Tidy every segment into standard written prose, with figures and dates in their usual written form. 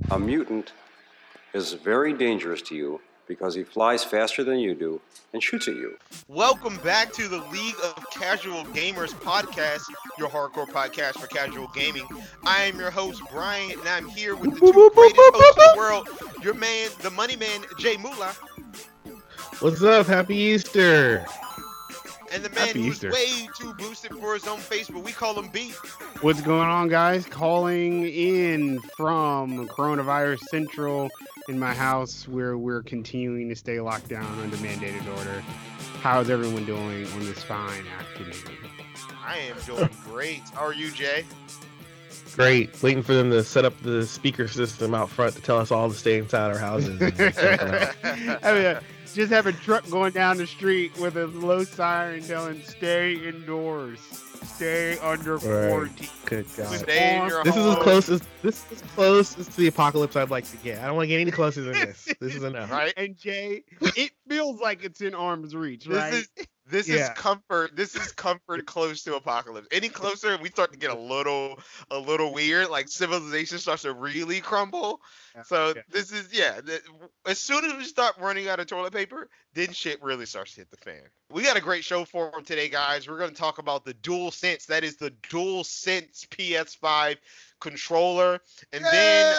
A mutant is very dangerous to you because he flies faster than you do and shoots at you. Welcome back to the League of Casual Gamers podcast, your hardcore podcast for casual gaming. I am your host, Brian, and I'm here with the two greatest hosts in the world, your man, the money man, Jay Moolah, What's up? Happy Easter. and the man Happy who's Easter. way too boosted for his own face, but we call him B. What's going on, guys? Calling in from Coronavirus Central in my house where we're continuing to stay locked down under mandated order. How's everyone doing on this fine afternoon? I am doing great. How are you, Jay? Great. Waiting for them to set up the speaker system out front to tell us all to stay inside our houses. I mean, just have a truck going down the street with a low siren telling stay indoors, stay under quarantine. Good God. Stay in your This is home. as close as to the apocalypse I'd like to get. I don't want to get any closer than this. This is enough. Right? And Jay, it feels like it's in arm's reach, right? This is Yeah. comfort. This is comfort close to apocalypse. Any closer, we start to get a little weird. Like civilization starts to really crumble. So Yeah. this is as soon as we start running out of toilet paper, then shit really starts to hit the fan. We got a great show for them today, guys. We're going to talk about the DualSense. That is the DualSense PS5 controller, and then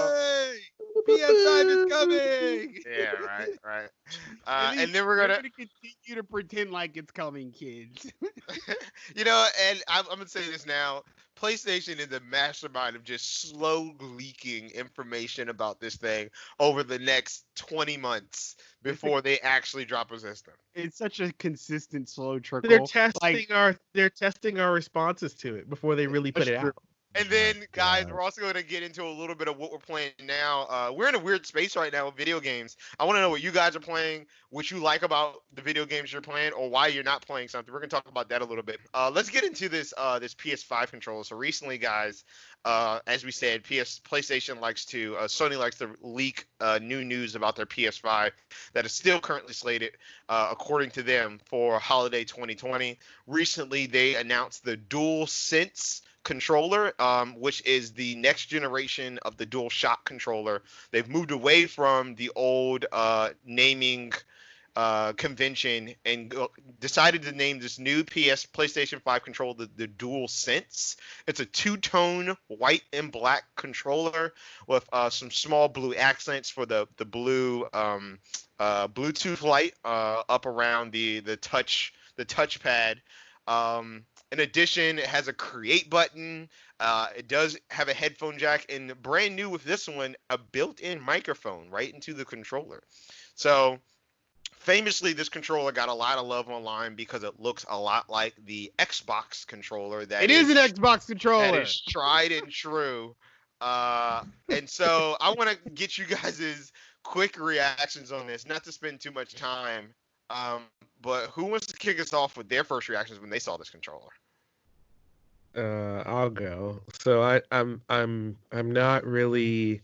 PS5 is coming. yeah, right. And then we're they're gonna. continue to pretend like it's coming, kids. And I'm gonna say this now. PlayStation is the mastermind of just slow leaking information about this thing over the next 20 months before they actually drop a system. It's such a consistent slow trickle. They're testing our responses to it before they really put it That's true. out. And then, guys, God. we're also going to get into a little bit of what we're playing now. We're in a weird space right now with video games. I want to know what you guys are playing, what you like about the video games you're playing, or why you're not playing something. We're going to talk about that a little bit. Let's get into this PS5 controller. So recently, guys, as we said, PlayStation Sony likes to leak new news about their PS5 that is still currently slated, according to them, for holiday 2020. Recently, they announced the DualSense controller, which is the next generation of the DualShock controller. They've moved away from the old naming convention and decided to name this new PlayStation 5 controller the DualSense. It's a two-tone white and black controller with some small blue accents for the blue Bluetooth light up around the touchpad. In addition, it has a create button. It does have a headphone jack, and brand new with this one, a built-in microphone right into the controller. So, famously, this controller got a lot of love online because it looks a lot like the Xbox controller. It is an Xbox controller. That is tried and true. And so, I want to get you guys' quick reactions on this, not to spend too much time. But who wants to kick us off with their first reactions when they saw this controller? I'll go. So I'm not really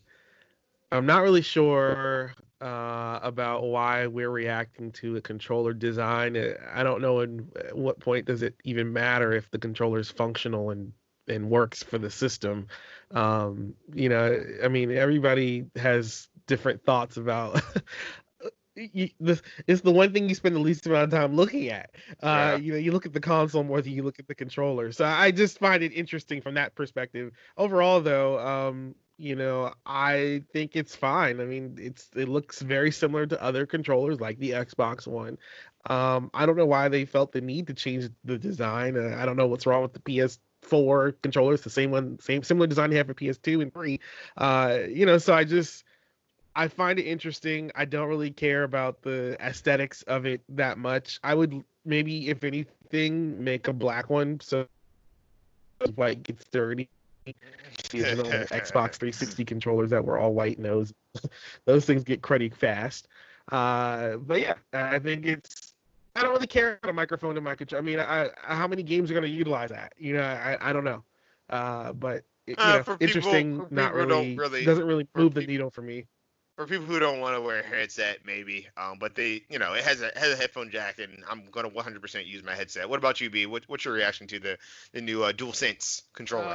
sure about why we're reacting to a controller design. I don't know at what point does it even matter if the controller is functional and works for the system. I mean, everybody has different thoughts about. This is the one thing you spend the least amount of time looking at. You look at the console more than you look at the controller. So I just find it interesting from that perspective. Overall, though, I think it's fine. I mean, it looks very similar to other controllers like the Xbox One. I don't know why they felt the need to change the design. I don't know what's wrong with the PS4 controllers. The similar design they have for PS2 and 3. So I find it interesting. I don't really care about the aesthetics of it that much. I would maybe, if anything, make a black one so white gets dirty. The original Xbox 360 controllers that were all white nose. Those things get cruddy fast. But yeah, I think I don't really care about a microphone in my controller. I mean, how many games are going to utilize that? I don't know. But interesting. Not really. Doesn't really move the needle for me. For people who don't want to wear a headset, maybe, but it has a headphone jack, and I'm gonna 100% use my headset. What about you, B? What's your reaction to the new DualSense controller?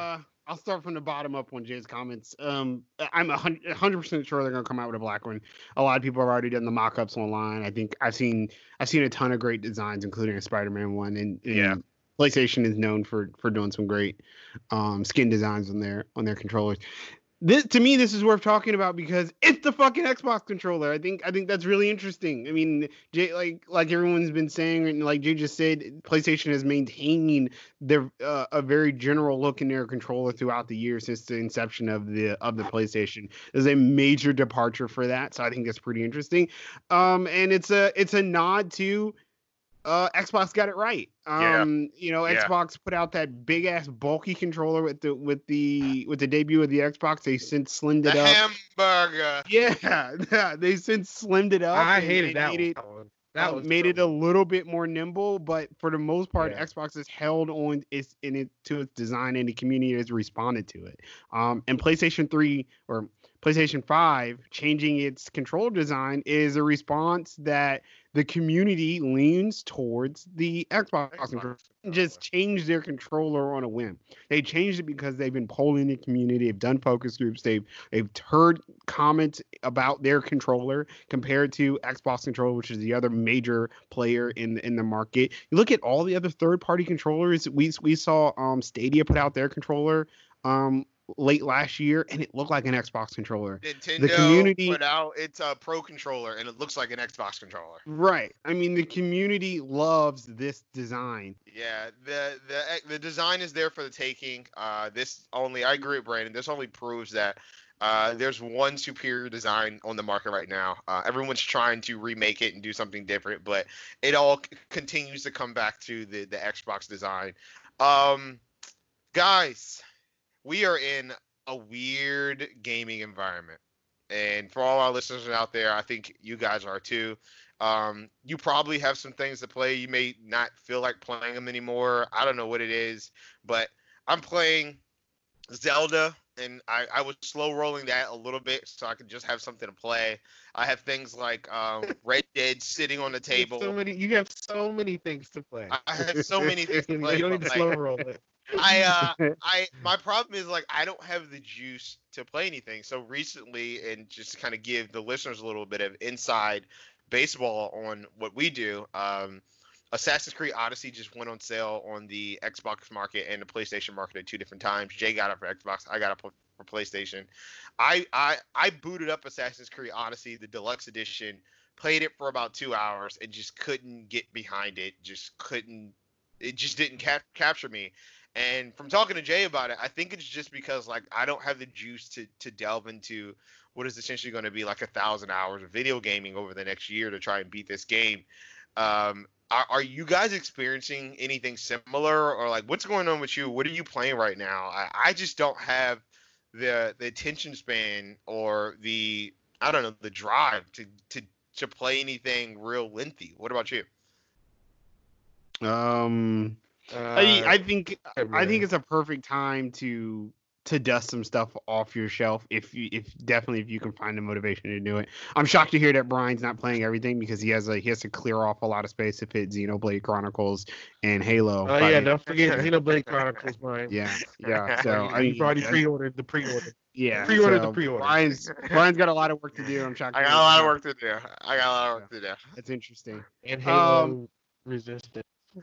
I'll start from the bottom up on Jay's comments. I'm 100% sure they're gonna come out with a black one. A lot of people have already done the mock-ups online. I think I've seen a ton of great designs, including a Spider-Man one, and PlayStation is known for doing some great skin designs on their controllers. To me, this is worth talking about because it's the fucking Xbox controller. I think that's really interesting. I mean, Jay, like everyone's been saying, and like Jay just said, PlayStation has maintained their a very general look in their controller throughout the year since the inception of the PlayStation. There's a major departure for that, so I think that's pretty interesting. And it's a nod to Xbox got it right. Xbox put out that big ass bulky controller with the debut of the Xbox. They since slimmed it up. Hamburger. Yeah, they since slimmed it up. I hated that one. That made it a little bit more nimble, but for the most part, Xbox has held on to its design, and the community has responded to it. And PlayStation 3 or PlayStation 5 changing its controller design is a response that the community leans towards the Xbox controller. Just change their controller on a whim. They changed it because they've been polling the community. They've done focus groups. They've heard comments about their controller compared to Xbox controller, which is the other major player in the market. You look at all the other third-party controllers. We saw Stadia put out their controller late last year, and it looked like an Xbox controller. Nintendo the community put out its Pro controller, and it looks like an Xbox controller. Right. I mean, the community loves this design. Yeah, the design is there for the taking. I agree with Brandon. This only proves that there's one superior design on the market right now. Everyone's trying to remake it and do something different, but it all continues to come back to the Xbox design. Guys, we are in a weird gaming environment. And for all our listeners out there, I think you guys are too. You probably have some things to play. You may not feel like playing them anymore. I don't know what it is, but I'm playing Zelda, and I was slow rolling that a little bit so I could just have something to play. I have things like Red Dead sitting on the table. You have so many things to play. I have so many things to play. You don't need to slow roll it. My problem is like I don't have the juice to play anything. So recently, and just to kind of give the listeners a little bit of inside baseball on what we do, Assassin's Creed Odyssey just went on sale on the Xbox market and the PlayStation market at 2 different times. Jay got it for Xbox, I got it for PlayStation. I booted up Assassin's Creed Odyssey, the deluxe edition, played it for about 2 hours, and just couldn't get behind it. It just didn't capture me. And from talking to Jay about it, I think it's just because like I don't have the juice to delve into what is essentially going to be like 1,000 hours of video gaming over the next year to try and beat this game. Are you guys experiencing anything similar, or like what's going on with you? What are you playing right now? I just don't have the attention span or the drive to play anything real lengthy. What about you? I think it's a perfect time to dust some stuff off your shelf if you can find the motivation to do it. I'm shocked to hear that Brian's not playing everything because he has to clear off a lot of space to fit Xenoblade Chronicles and Halo. Oh yeah, don't forget Xenoblade Chronicles, Brian. Yeah. So you've already pre-ordered the pre-order. Yeah, the pre-order. Brian's got a lot of work to do. I'm shocked. I got a lot of work to do. That's interesting. And Halo Resistance.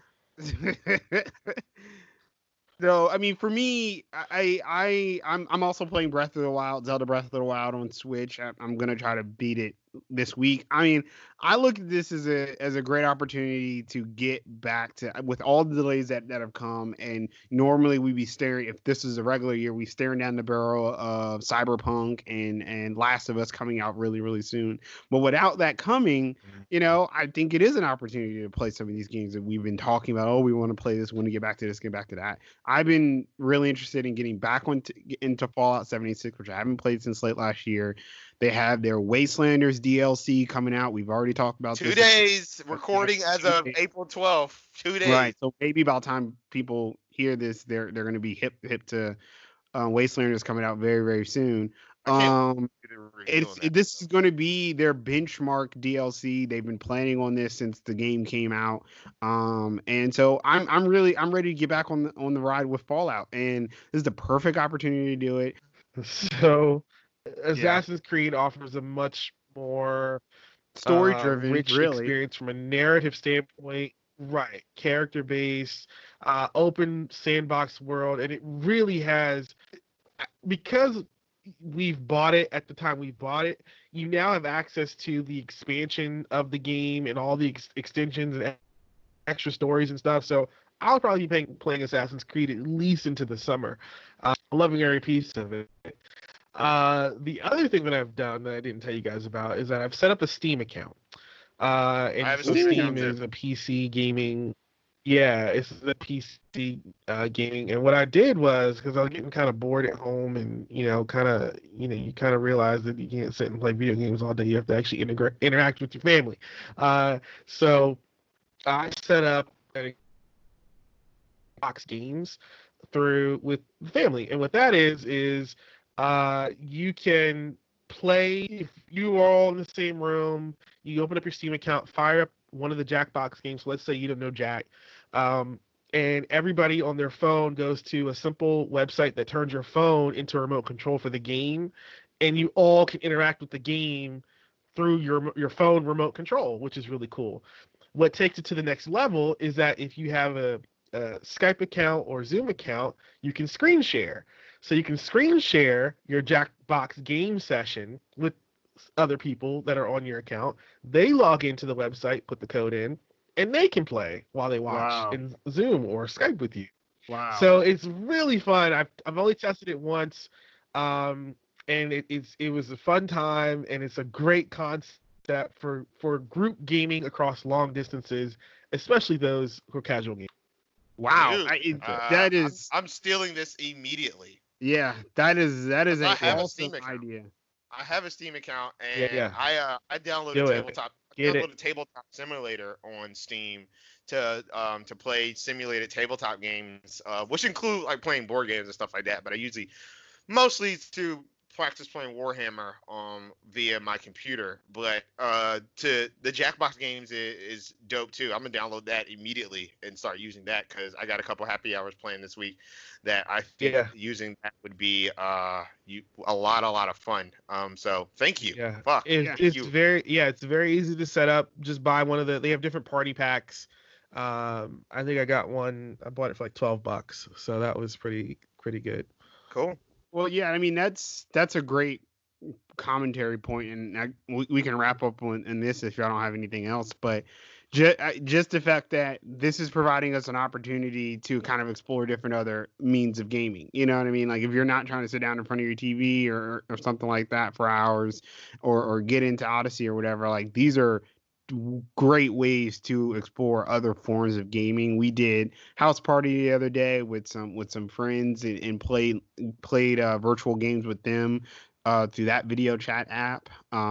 So I mean, for me, I'm also playing Zelda Breath of the Wild on Switch. I'm gonna try to beat it this week. I mean, I look at this as a great opportunity to get back to, with all the delays that have come, and normally we'd be staring, if this is a regular year, we staring down the barrel of Cyberpunk and Last of Us coming out really, really soon. But without that coming, I think it is an opportunity to play some of these games that we've been talking about. Oh, we want to play this, we want to get back to this, get back to that. I've been really interested in getting back into Fallout 76, which I haven't played since late last year. They have their Wastelanders DLC coming out. We've already talked about 2 days, recording as of April 12th. 2 days. Right. So maybe by the time people hear this, they're going to be hip to Wastelanders coming out very, very soon. I can't revealing that. This is going to be their benchmark DLC. They've been planning on this since the game came out, and so I'm ready to get back on the ride with Fallout, and this is the perfect opportunity to do it. So, Assassin's Creed offers a much more Story driven, rich really. experience from a narrative standpoint. Right, character based, open sandbox world, and it really has, because we've bought it at the time we bought it. You now have access to the expansion of the game and all the extensions and extra stories and stuff. So I'll probably be playing Assassin's Creed at least into the summer. Loving every piece of it. The other thing that I've done that I didn't tell you guys about is that I've set up a Steam account. And I have a Steam account is too. a PC gaming. Yeah, it's the PC gaming. And what I did was, because I was getting kind of bored at home, and you kind of realize that you can't sit and play video games all day. You have to actually interact with your family. So I set up Xbox games with the family, and what that is you can play if you are all in the same room. You open up your Steam account, fire up one of the Jackbox games. So let's say you don't know Jack, and everybody on their phone goes to a simple website that turns your phone into a remote control for the game, and you all can interact with the game through your phone remote control, which is really cool. What takes it to the next level is that if you have a Skype account or Zoom account, you can screen share. So you can screen share your Jackbox game session with other people that are on your account. They log into the website, put the code in, and they can play while they watch in Zoom or Skype with you. Wow. So it's really fun. I've only tested it once, and it was a fun time, and it's a great concept for group gaming across long distances, especially those who are casual gamers. Wow. Dude, that is. I'm stealing this immediately. Yeah, that is an awesome account. idea. I have a Steam account, and Yeah. I downloaded Get Tabletop Simulator on Steam to play simulated tabletop games, which include like playing board games and stuff like that. But I usually mostly to practice playing Warhammer via my computer. But to the Jackbox games is dope too. I'm gonna download that immediately and start using that because I got a couple happy hours playing this week that I think using that would be a lot of fun. So thank you. Yeah. Fuck. It's very easy to set up. Just buy one of they have different party packs. I think I got one. I bought it for like $12, so that was pretty good. Cool. Well, yeah, I mean that's a great commentary point, and we can wrap up in this if y'all don't have anything else. But just the fact that this is providing us an opportunity to kind of explore different other means of gaming. You know what I mean? Like if you're not trying to sit down in front of your TV or something like that for hours, or get into Odyssey or whatever, like these are great ways to explore other forms of gaming. We did House Party the other day with some friends and played virtual games with them through that video chat app.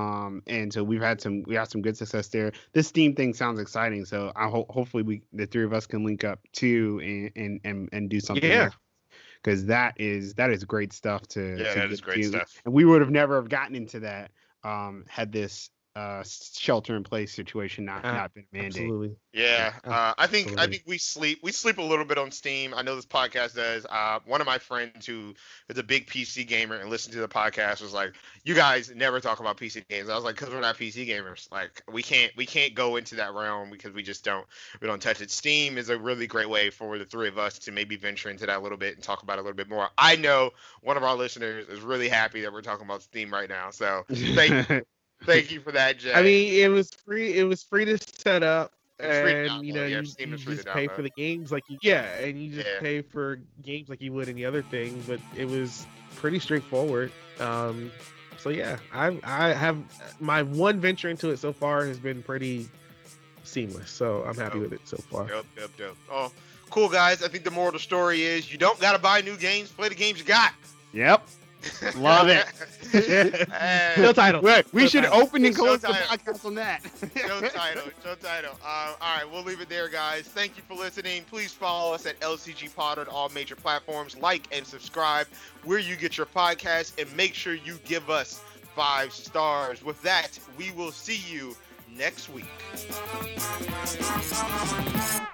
And so we had some good success there. This Steam thing sounds exciting, so I hopefully the three of us can link up too and do something. Yeah. Because that is great stuff that is great stuff. And we would have never gotten into that had this shelter in place situation not been mandated. Absolutely. Yeah, I think we sleep a little bit on Steam. I know this podcast does. One of my friends who is a big PC gamer and listened to the podcast was like, "You guys never talk about PC games." I was like, "Because we're not PC gamers. Like we can't go into that realm because we don't touch it." Steam is a really great way for the three of us to maybe venture into that a little bit and talk about it a little bit more. I know one of our listeners is really happy that we're talking about Steam right now. So thank you. Thank you for that, Jay. I mean, it was free. It was free to set up, and you just pay for the games like you pay for games like you would any other thing. But it was pretty straightforward. So yeah, I have my one venture into it so far has been pretty seamless. So I'm happy with it so far. Dope. Oh, cool guys. I think the moral of the story is you don't gotta buy new games. Play the games you got. Yep. Love it. No title. Wait, we should title. open and close the title. podcast on that. No title. All right, we'll leave it there, guys. Thank you for listening. Please follow us at LCG Pod on all major platforms. Like and subscribe where you get your podcasts, and make sure you give us 5 stars. With that, we will see you next week.